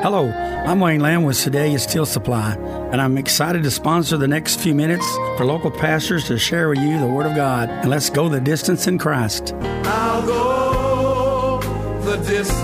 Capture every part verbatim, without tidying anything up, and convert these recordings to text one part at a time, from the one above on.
Hello, I'm Wayne Lamb with Sedalia Steel Supply, and I'm excited to sponsor the next few minutes for local pastors to share with you the Word of God. And let's go the distance in Christ. I'll go the distance.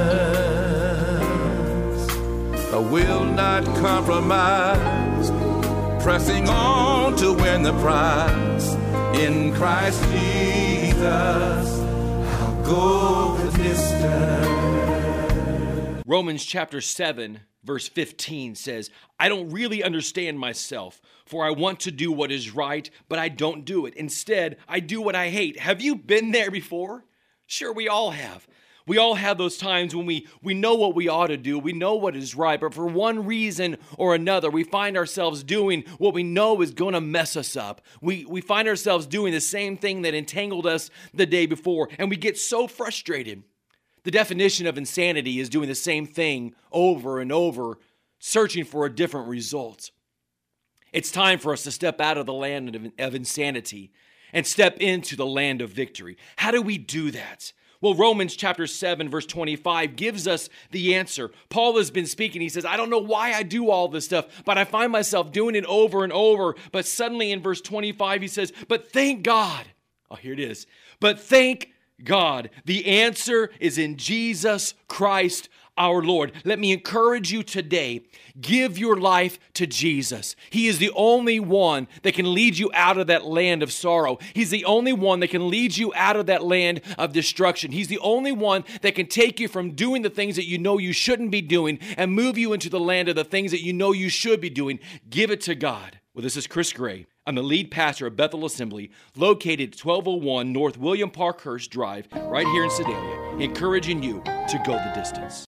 I will not compromise. Pressing on to win the prize. In Christ Jesus, I'll go the distance. Romans chapter seven, verse fifteen says, I don't really understand myself, for I want to do what is right, but I don't do it. Instead, I do what I hate. Have you been there before? Sure, we all have. We all have those times when we, we know what we ought to do, we know what is right, but for one reason or another, we find ourselves doing what we know is going to mess us up. We, we find ourselves doing the same thing that entangled us the day before, and we get so frustrated. The definition of insanity is doing the same thing over and over, searching for a different result. It's time for us to step out of the land of, of insanity and step into the land of victory. How do we do that? Well, Romans chapter seven, verse twenty-five gives us the answer. Paul has been speaking. He says, I don't know why I do all this stuff, but I find myself doing it over and over. But suddenly in verse twenty-five, he says, but thank God. Oh, here it is. But thank God. The answer is in Jesus Christ, our Lord. Let me encourage you today. Give your life to Jesus. He is the only one that can lead you out of that land of sorrow. He's the only one that can lead you out of that land of destruction. He's the only one that can take you from doing the things that you know you shouldn't be doing and move you into the land of the things that you know you should be doing. Give it to God. Well, this is Chris Gray. I'm the lead pastor of Bethel Assembly, located at twelve oh one North William Parkhurst Drive, right here in Sedalia, encouraging you to go the distance.